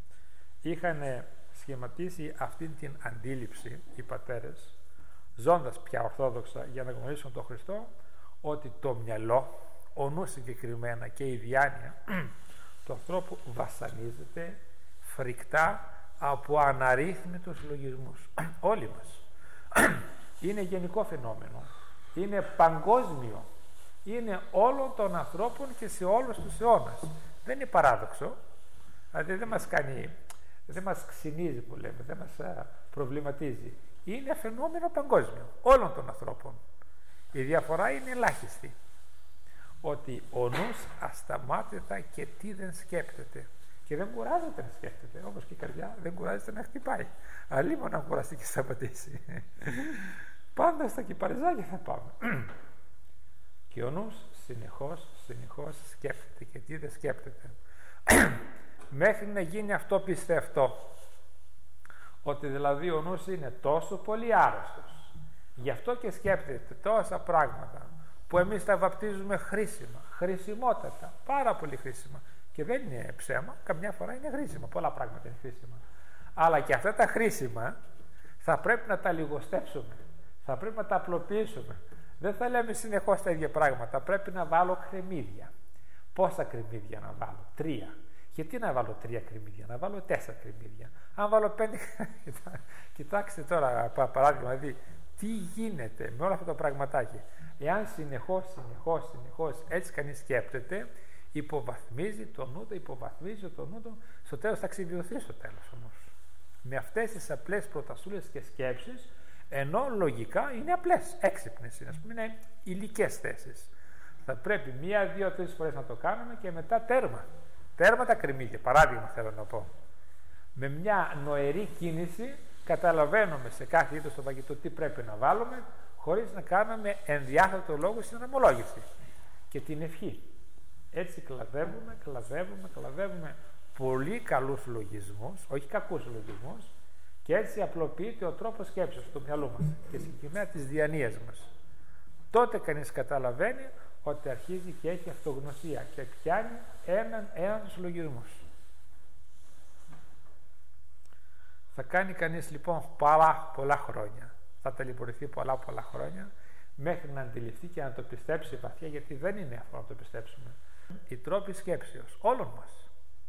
είχαν σχηματίσει αυτή την αντίληψη οι πατέρες, ζώντας πια ορθόδοξα για να γνωρίσουν τον Χριστό, ότι το μυαλό, ο νους συγκεκριμένα και η διάνοια του ανθρώπου βασανίζεται φρικτά από αναρρύθμιτους λογισμούς. Όλοι μας. Είναι γενικό φαινόμενο, είναι παγκόσμιο, είναι όλων των ανθρώπων και σε όλους τους αιώνας. Δεν είναι παράδοξο, δηλαδή δεν μας κάνει, δεν μας ξυνίζει που λέμε, δεν μας α, προβληματίζει. Είναι φαινόμενο παγκόσμιο όλων των ανθρώπων. Η διαφορά είναι ελάχιστη, ότι ο νους ασταμάτητα και τι δεν σκέπτεται. Και δεν κουράζεται να σκέφτεται, όπως και η καρδιά δεν κουράζεται να χτυπάει. Αλλήμον να κουραστεί και σταματήσει. Πάντα στα κυπαριζάκια θα πάμε. Και ο νους συνεχώς, συνεχώς σκέφτεται και τι δεν σκέπτεται. Μέχρι να γίνει αυτό πιστευτό. Ότι δηλαδή ο νους είναι τόσο πολύ άρρωστος. Γι' αυτό και σκέπτεται τόσα πράγματα που εμείς τα βαπτίζουμε χρήσιμα, χρησιμότατα, πάρα πολύ χρήσιμα. Και δεν είναι ψέμα, καμιά φορά είναι χρήσιμα, πολλά πράγματα είναι χρήσιμα. Αλλά και αυτά τα χρήσιμα θα πρέπει να τα λιγοστέψουμε, θα πρέπει να τα απλοποιήσουμε. Δεν θα λέμε συνεχώς τα ίδια πράγματα, πρέπει να βάλω κρεμμύδια. Πόσα κρεμμύδια να βάλω? Τρία. Γιατί να βάλω τρία κρεμμύδια? Να βάλω τέσσερα κρεμμύδια. Αν βάλω πέντε. Κοιτάξτε τώρα παράδειγμα, δηλαδή τι γίνεται με όλο αυτό το πραγματάκι. Εάν συνεχώς, συνεχώς, συνεχώς έτσι κανείς σκέπτεται, υποβαθμίζει το νου του, υποβαθμίζει το νου του, στο τέλος θα ξεβιωθεί στο τέλος όμως. Με αυτές τις απλές προτασούλες και σκέψεις, ενώ λογικά είναι απλές, έξυπνες είναι, ας πούμε, είναι υλικές θέσεις. Θα πρέπει μία, δύο, τρεις φορές να το κάνουμε και μετά τέρμα. Τέρμα τα κρεμμύδια, παράδειγμα θέλω να πω. Με μια νοερή κίνηση καταλαβαίνουμε σε κάθε είδος το φαγητό τι πρέπει να βάλουμε, χωρίς να κάνουμε ενδιάθετο λόγο στην ομολόγηση και την ευχή. Έτσι κλαδεύουμε, κλαδεύουμε, κλαδεύουμε πολύ καλούς λογισμούς, όχι κακούς λογισμούς, και έτσι απλοποιείται ο τρόπος σκέψης του μυαλού μας και συγκεκριμένα της διανοίας μας. Τότε κανείς καταλαβαίνει ότι αρχίζει και έχει αυτογνωσία και πιάνει έναν έναν τους λογισμούς. Θα κάνει κανείς λοιπόν πολλά πολλά χρόνια, θα ταλαιπωρηθεί πολλά πολλά χρόνια μέχρι να αντιληφθεί και να το πιστέψει βαθιά, γιατί δεν είναι αυτό να το πιστέψουμε. Οι τρόποι σκέψεως όλων μας.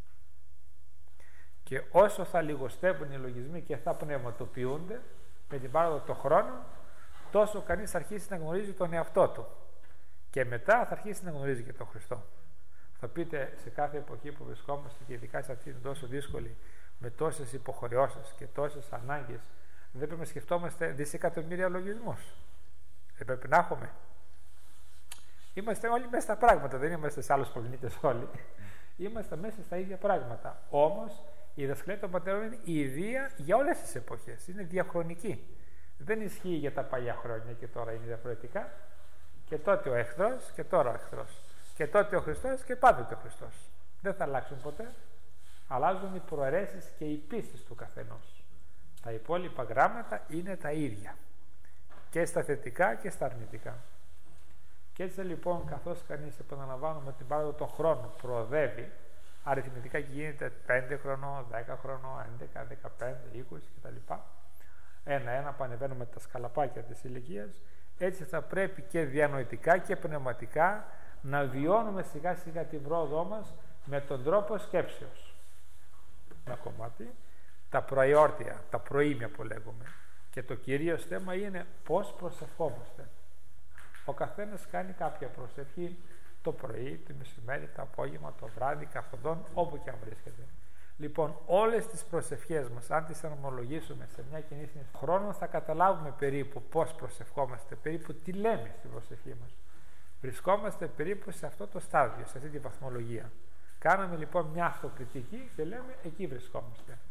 Και όσο θα λιγοστεύουν οι λογισμοί και θα πνευματοποιούνται με την πάροδο των χρόνων, τόσο κανείς θα αρχίσει να γνωρίζει τον εαυτό του. Και μετά θα αρχίσει να γνωρίζει και τον Χριστό. Θα πείτε, σε κάθε εποχή που βρισκόμαστε και ειδικά σε αυτή την τόσο δύσκολη, με τόσες υποχρεώσεις και τόσες ανάγκες, δεν πρέπει να σκεφτόμαστε δισεκατομμύρια λογισμούς? Δεν πρέπει να έχουμε? Είμαστε όλοι μέσα στα πράγματα, δεν είμαστε σε άλλους πλανήτες όλοι. Είμαστε μέσα στα ίδια πράγματα. Όμως η δασκαλία των πατέρων είναι η ίδια για όλες τις εποχές. Είναι διαχρονική. Δεν ισχύει για τα παλιά χρόνια και τώρα είναι διαφορετικά. Και τότε ο εχθρός και τώρα ο εχθρός. Και τότε ο Χριστός και πάντοτε ο Χριστός. Δεν θα αλλάξουν ποτέ. Αλλάζουν οι προαιρέσεις και οι πίστες του καθενός. Τα υπόλοιπα γράμματα είναι τα ίδια. Και στα θετικά και στα αρνητικά. Και έτσι λοιπόν, καθώς κανείς, επαναλαμβάνουμε, την πάροδο των χρόνων προοδεύει αριθμητικά και γίνεται πέντε χρονών, δέκα χρονών, έντεκα, δεκαπέντε, είκοσι κτλ. Ένα-ένα πανεβαίνουμε τα σκαλαπάκια της ηλικίας. Έτσι θα πρέπει και διανοητικά και πνευματικά να βιώνουμε σιγά σιγά την πρόοδό μας με τον τρόπο σκέψεως. Ένα κομμάτι, τα προϊόρτια, τα προήμια που λέγουμε. Και το κυρίως θέμα είναι πώς προσευχόμαστε. Ο καθένας κάνει κάποια προσευχή το πρωί, το μεσημέρι, το απόγευμα, το βράδυ, καθοδόν, όπου και αν βρίσκεται. Λοιπόν, όλες τις προσευχές μας, αν τις ανομολογήσουμε σε μια κοινή συνήθεια χρόνων, θα καταλάβουμε περίπου πώς προσευχόμαστε, περίπου τι λέμε στην προσευχή μας. Βρισκόμαστε περίπου σε αυτό το στάδιο, σε αυτή τη βαθμολογία. Κάναμε λοιπόν μια αυτοκριτική και λέμε εκεί βρισκόμαστε.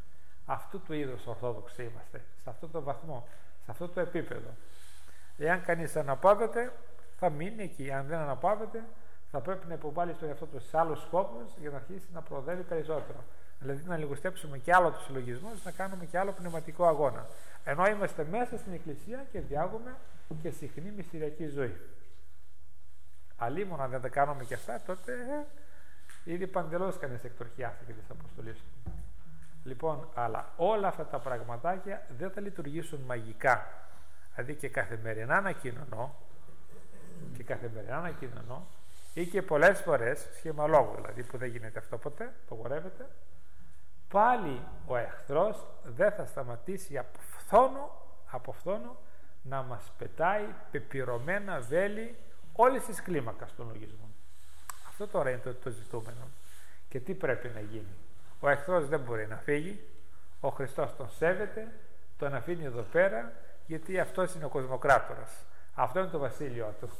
Αυτού του είδους Ορθόδοξοι είμαστε, σε αυτό το βαθμό, σε αυτό το επίπεδο. Εάν κανείς αναπαύεται, θα μείνει εκεί. Αν δεν αναπαύεται, θα πρέπει να υποβάλει στον εαυτό του σε άλλους σκόπους για να αρχίσει να προοδεύει περισσότερο. Δηλαδή να λιγοστέψουμε και άλλο τους συλλογισμούς, να κάνουμε και άλλο πνευματικό αγώνα. Ενώ είμαστε μέσα στην Εκκλησία και διάγουμε και συχνή μυστηριακή ζωή. Αλλήμον αν δεν τα κάνουμε και αυτά, τότε ε, ήδη παντελώς κανείς εκτροχιάστηκε της αποστολής του. Λοιπόν, αλλά όλα αυτά τα πραγματάκια δεν θα λειτουργήσουν μαγικά. Δηλαδή και καθημερινά να κοινωνώ, και καθημερινά να κοινωνώ, ή και πολλές φορές, σχημαλόγου δηλαδή, που δεν γίνεται αυτό ποτέ, απογορεύεται, πάλι ο εχθρός δεν θα σταματήσει από φθόνο, από φθόνο να μας πετάει πεπυρωμένα βέλη όλης της κλίμακας των λογισμών. Αυτό τώρα είναι το, το ζητούμενο. Και τι πρέπει να γίνει? Ο εχθρός δεν μπορεί να φύγει, ο Χριστός τον σέβεται, τον αφήνει εδώ πέρα, γιατί αυτός είναι ο κοσμοκράτορας. Αυτό είναι το βασίλειό του.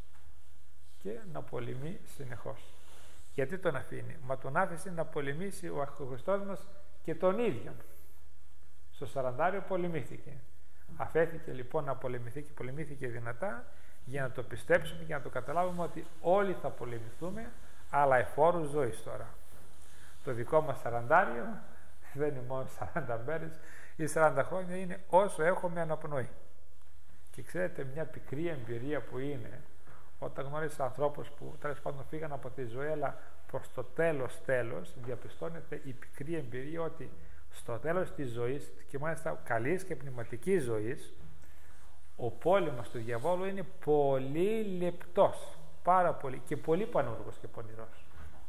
Και να πολεμεί συνεχώς. Γιατί τον αφήνει? Μα τον άφησε να πολεμήσει ο Χριστός μας και τον ίδιο. Στο σαραντάριο πολεμήθηκε. Αφέθηκε λοιπόν να πολεμηθεί και πολεμήθηκε δυνατά, για να το πιστέψουμε και να το καταλάβουμε ότι όλοι θα πολεμηθούμε, αλλά εφόρους ζωής τώρα. Το δικό μας σαραντάριο δεν είναι μόνο σαράντα μέρες ή σαράντα χρόνια, είναι όσο έχουμε αναπνοή. Και ξέρετε, μια πικρή εμπειρία που είναι όταν γνωρίζεις ανθρώπους που τέλος πάντων φύγαν από τη ζωή, αλλά προς το τέλος τέλος διαπιστώνεται η πικρή εμπειρία ότι στο τέλος της ζωής, και μάλιστα καλής και πνευματικής ζωής, ο πόλεμος του διαβόλου είναι πολύ λεπτός, πάρα πολύ, και πολύ πανούργος και πονηρός.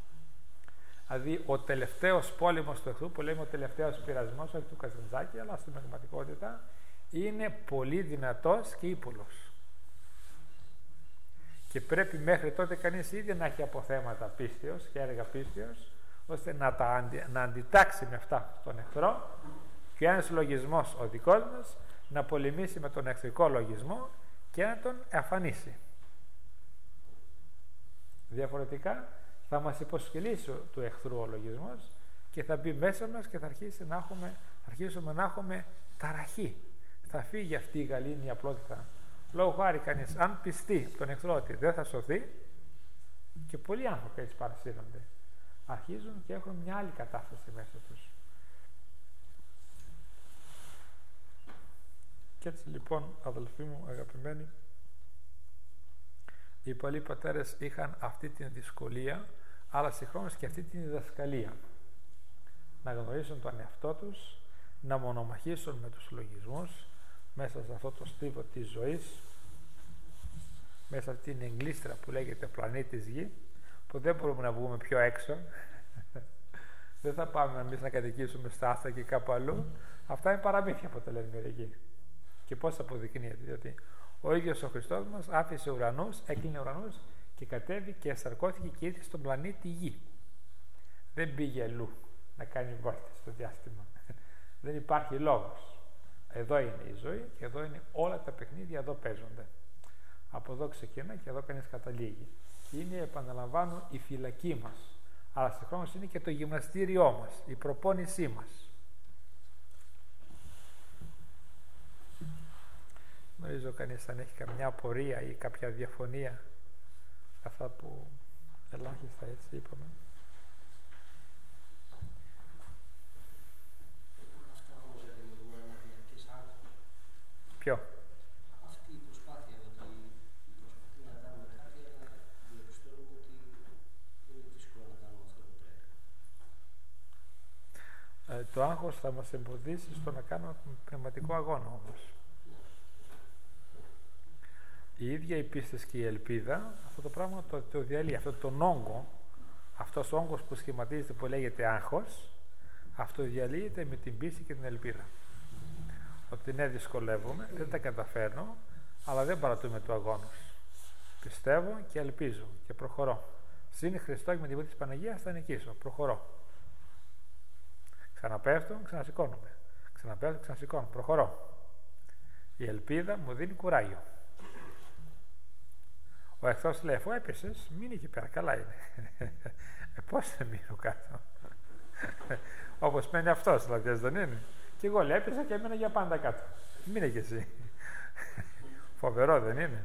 Δηλαδή ο τελευταίος πόλεμος του εχθρού, που λέμε ο τελευταίος πειρασμός, όχι του Καζαντζάκη, αλλά στην πραγματικότητα είναι πολύ δυνατός και ύπουλος. Και πρέπει μέχρι τότε κανείς ήδη να έχει αποθέματα πίστεως και έργα πίστεως, ώστε να, τα αντι, να αντιτάξει με αυτά τον εχθρό, και ένας λογισμός ο δικός μας να πολεμήσει με τον εχθρικό λογισμό και να τον αφανίσει. Διαφορετικά θα μας υποσχελίσει του εχθρού ο λογισμός και θα μπει μέσα μας και θα, αρχίσει να έχουμε, θα αρχίσουμε να έχουμε ταραχή. Θα φύγει αυτή η γαλήνη απλότητα. Λόγω χάρη κανείς, αν πιστεί τον εχθρό ότι δεν θα σωθεί, και πολλοί άνθρωποι έτσι παρασύρονται, αρχίζουν και έχουν μια άλλη κατάσταση μέσα τους. Και έτσι λοιπόν, αδελφοί μου αγαπημένοι, οι παλιοί πατέρες είχαν αυτή την δυσκολία, αλλά συγχρόνως και αυτή την διδασκαλία. Να γνωρίσουν τον εαυτό τους, να μονομαχήσουν με τους λογισμούς, μέσα σε αυτό το στίβο της ζωής, μέσα σε αυτή την εγκλίστρα που λέγεται πλανήτης Γη, που δεν μπορούμε να βγούμε πιο έξω. Δεν θα πάμε εμείς να κατοικήσουμε στα άστρα και κάπου αλλού. Αυτά είναι παραμύθια που τα λένε μερικοί. Και πώς αποδεικνύεται? Διότι ο ίδιος ο Χριστός μας άφησε ουρανούς, έκλεινε ουρανούς και κατέβη και εσαρκώθηκε και ήρθε στον πλανήτη Γη. Δεν πήγε αλλού να κάνει βόλτες στο διάστημα. Δεν υπάρχει λόγος. Εδώ είναι η ζωή και εδώ είναι όλα τα παιχνίδια, εδώ παίζονται. Από εδώ ξεκινά και εδώ κανείς καταλήγει. Είναι, επαναλαμβάνω, η φυλακή μας. Αλλά συγχρόνως είναι και το γυμναστήριό μας, η προπόνησή μας. Γνωρίζω κανείς αν έχει καμιά απορία ή κάποια διαφωνία, αυτά που ελάχιστα έτσι είπαμε. Ποιο? Αυτή η προσπάθεια, ότι προσπαθεί να κάνουμε κάτι, αλλά διαπιστώνουμε ότι είναι δύσκολο να κάνουμε αυτό που πρέπει. Ε, το άγχος θα μας εμποδίσει στο να κάνουμε πνευματικό αγώνα όμως. Η ίδια η πίστη και η ελπίδα, αυτό το πράγμα το, το διαλύει, αυτό τον όγκο, αυτός ο όγκος που σχηματίζεται, που λέγεται άγχος, αυτό διαλύεται με την πίστη και την ελπίδα. Ότι ναι, δυσκολεύομαι, δεν τα καταφέρνω, αλλά δεν παρατούμε του αγώνος. Πιστεύω και ελπίζω και προχωρώ. Συν Χριστό και με τη βοήθεια της Παναγίας θα νικήσω. Προχωρώ. Ξαναπέφτω, ξανασηκώνομαι. Ξαναπέφτω, ξανασηκώνω. Προχωρώ. Η ελπίδα μου δίνει κουράγιο. Ο εχθρός λέει: αφού έπεσες, μείνει εκεί πέρα. Καλά είναι. Ε, πώς θα μείνω κάτω? Όπως μένει αυτός, δηλαδή, δεν είναι. Και εγώ λέει, έπεσα και έμενα για πάντα κάτω. Μείνε κι εσύ. Φοβερό, δεν είναι?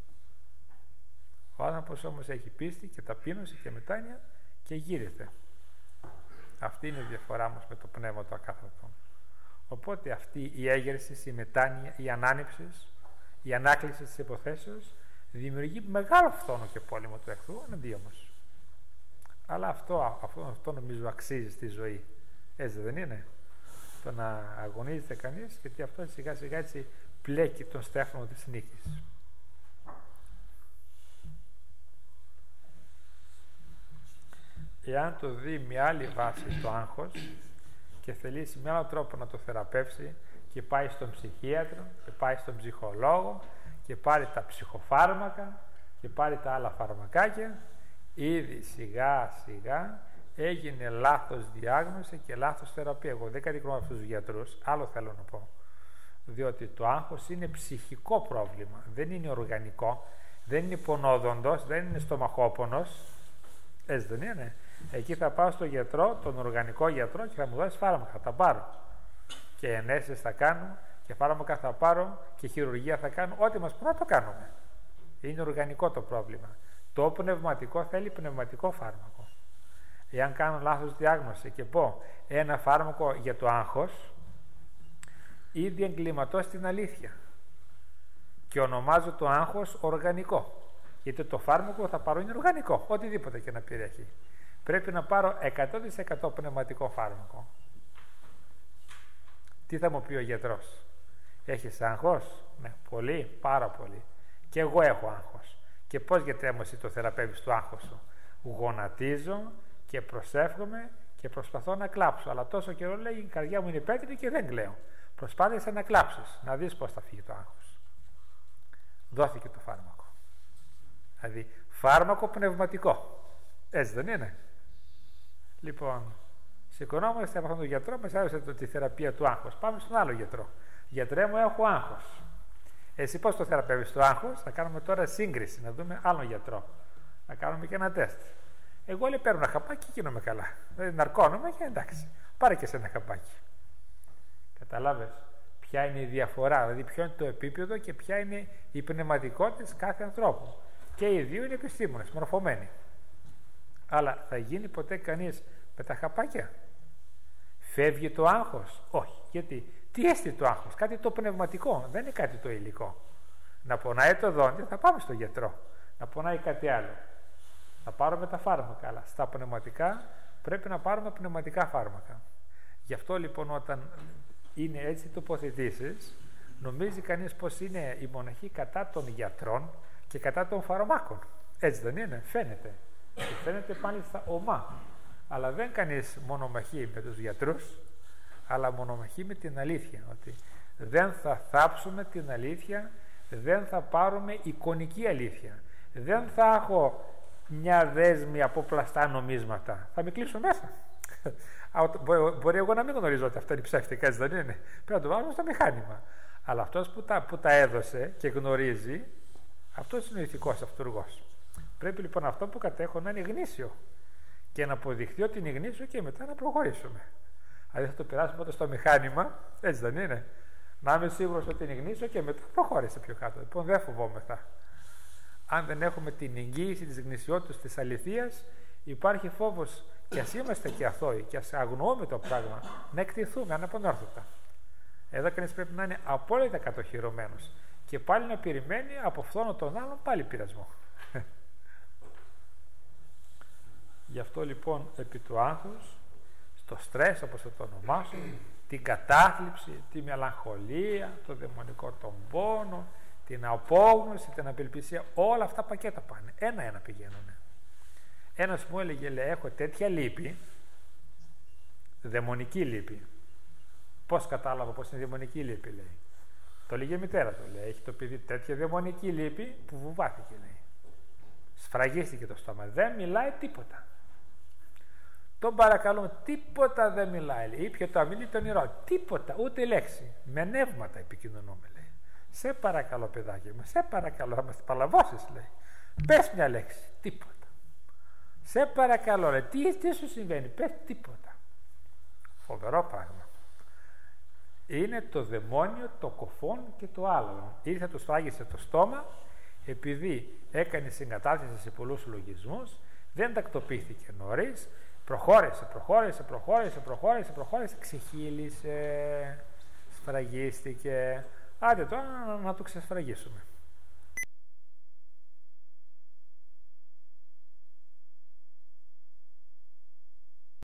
Ο άνθρωπος όμως έχει πίστη και ταπείνωση και μετάνοια και γύρεται. Αυτή είναι η διαφορά μας με το πνεύμα του ακάθαρτο. Οπότε αυτή η έγερση, η μετάνοια, η ανάνυψη, η ανάκληση της υποθέσεως δημιουργεί μεγάλο φθόνο και πόλεμο του εχθρού εναντίον μας. Αλλά αυτό, αυτό, αυτό νομίζω αξίζει στη ζωή. Έτσι δεν είναι? Το να αγωνίζεται κανείς, γιατί αυτό σιγά σιγά έτσι πλέκει τον στέφανο της νίκης. Εάν το δει με άλλη βάση το άγχος και θελήσει με άλλο τρόπο να το θεραπεύσει και πάει στον ψυχίατρο και πάει στον ψυχολόγο και πάρει τα ψυχοφάρμακα και πάρει τα άλλα φαρμακάκια, ήδη σιγά σιγά έγινε λάθος διάγνωση και λάθος θεραπεία. Εγώ δεν κατηγορώ αυτούς τους γιατρούς, άλλο θέλω να πω. Διότι το άγχος είναι ψυχικό πρόβλημα, δεν είναι οργανικό, δεν είναι πονόδοντος, δεν είναι στομαχόπονος. Έτσι δεν είναι? Εκεί θα πάω στον γιατρό, τον οργανικό γιατρό, και θα μου δώσει φάρμακα, θα τα πάρω. Και ενέσεις θα κάνω, και φάρμακα θα πάρω, και χειρουργία θα κάνω, ό,τι μας πούν να το κάνουμε. Είναι οργανικό το πρόβλημα. Το πνευματικό θέλει πνευματικό φάρμακο. Εάν κάνω λάθος διάγνωση και πω ένα φάρμακο για το άγχος, ήδη εγκληματώ στην αλήθεια και ονομάζω το άγχος οργανικό. Γιατί το φάρμακο θα πάρω είναι οργανικό, οτιδήποτε και να περιέχει. Πρέπει να πάρω εκατό τοις εκατό πνευματικό φάρμακο. Τι θα μου πει ο γιατρός? Έχεις άγχος? Ναι, πολύ, πάρα πολύ. Και εγώ έχω άγχος. Και πώς, γιατρέ μου, εσύ το θεραπεύεις το άγχος σου? Γονατίζω και προσεύχομαι και προσπαθώ να κλάψω. Αλλά τόσο καιρό, λέει, η καρδιά μου είναι πέτρινη και δεν κλαίω. Προσπάθησε να κλάψεις, να δεις πώς θα φύγει το άγχος. Δόθηκε το φάρμακο. Δηλαδή, φάρμακο πνευματικό. Έτσι δεν είναι? Λοιπόν, σηκωνόμαστε από αυτόν τον γιατρό, μας έδωσε τη θεραπεία του άγχος. Πάμε στον άλλο γιατρό. Γιατρέ μου, έχω άγχος. Εσύ πώς το θεραπεύεις το άγχος? Θα κάνουμε τώρα σύγκριση, να δούμε άλλο γιατρό. Να κάνουμε και ένα τεστ. Εγώ, λέει, παίρνω ένα χαπάκι και γίνομαι καλά. Δηλαδή, ναρκώνομαι και εντάξει. Πάρε και σε ένα χαπάκι. Καταλάβες ποια είναι η διαφορά, δηλαδή ποιο είναι το επίπεδο και ποια είναι η πνευματικότητα της κάθε ανθρώπου. Και οι δύο είναι επιστήμονες, μορφωμένοι. Αλλά θα γίνει ποτέ κανείς με τα χαπάκια? Φεύγει το άγχος? Όχι. Γιατί? Τι έστει το άγχος? Κάτι το πνευματικό, δεν είναι κάτι το υλικό. Να πονάει το δόντι, θα πάμε στον γιατρό. Να πονάει κάτι άλλο, θα πάρουμε τα φάρμακα. Αλλά στα πνευματικά πρέπει να πάρουμε πνευματικά φάρμακα. Γι' αυτό λοιπόν, όταν είναι έτσι τοποθετήσεις, νομίζει κανείς πως είναι η μοναχή κατά των γιατρών και κατά των φαρμάκων. Έτσι δεν είναι? Φαίνεται. Και φαίνεται πάλι στα ομά. Αλλά δεν κανείς μονομαχή με τους γιατρούς, αλλά μονομαχή με την αλήθεια. Ότι δεν θα θάψουμε την αλήθεια, δεν θα πάρουμε εικονική αλήθεια. Δεν θα έχω μια δέσμη από πλαστά νομίσματα. Θα με κλείσω μέσα. Μπορεί εγώ να μην γνωρίζω ότι αυτά είναι ψεύτικα, έτσι δεν είναι? Πρέπει να το βάλω στο μηχάνημα. Αλλά αυτός που τα, που τα έδωσε και γνωρίζει, αυτός είναι ο ηθικός αυτούργος. Πρέπει λοιπόν αυτό που κατέχω να είναι γνήσιο και να αποδειχθεί ότι είναι γνήσιο και μετά να προχωρήσουμε. Δηλαδή θα το περάσουμε τότε στο μηχάνημα, έτσι δεν είναι? Να είμαι σίγουρος ότι είναι γνήσιο και μετά προχώρησε πιο κάτω. Λοιπόν, δεν φοβόμεθα. Αν δεν έχουμε την εγγύηση της γνησιότητας της αληθείας, υπάρχει φόβος, και ας είμαστε και αθώοι και ας αγνοούμε το πράγμα, να εκτιθούμε αναπανόρθωτα. Εδώ κανείς πρέπει να είναι απόλυτα κατοχυρωμένος και πάλι να περιμένει από αυτόν τον άλλον πάλι πειρασμό. Γι' αυτό λοιπόν επί του άγχους, στο στρες όπως θα το ονομάσω, την κατάθλιψη, τη μελαγχολία, το δαιμονικό τον πόνο, την απόγνωση, την απελπισία, όλα αυτά πακέτα πάνε. Ένα-ένα πηγαίνουν. Ένας μου έλεγε, λέει, έχω τέτοια λύπη, δαιμονική λύπη. Πώς κατάλαβα πως είναι δαιμονική λύπη, λέει? Το λέγε η μητέρα του, λέει, έχει το παιδί τέτοια δαιμονική λύπη που βουβάθηκε, λέει. Σφραγίστηκε το στόμα, δεν μιλάει τίποτα. Τον παρακαλούμε, τίποτα δεν μιλάει, λέει. Ήπια το αμήλι το νερό, τίποτα, ούτε λέξη. Με νεύματα επικοινωνούμε, λέει. Σε παρακαλώ, παιδάκι μου, σε παρακαλώ, θα μας παλαβώσεις, λέει. Πες μια λέξη, τίποτα. Σε παρακαλώ, λέει, τι, τι σου συμβαίνει? Πες τίποτα. Φοβερό πράγμα. Είναι το δαιμόνιο, το κοφόν και το άλογο. Ήρθε, του σφράγισε το στόμα, επειδή έκανε συγκατάθεση σε πολλούς λογισμούς, δεν τακτοποιήθηκε νωρίς, προχώρησε, προχώρησε, προχώρησε, προχώρησε, προχώρησε, ξεχύλισε, σφραγίστηκε. Άντε τώρα να, να το ξεσφραγίσουμε.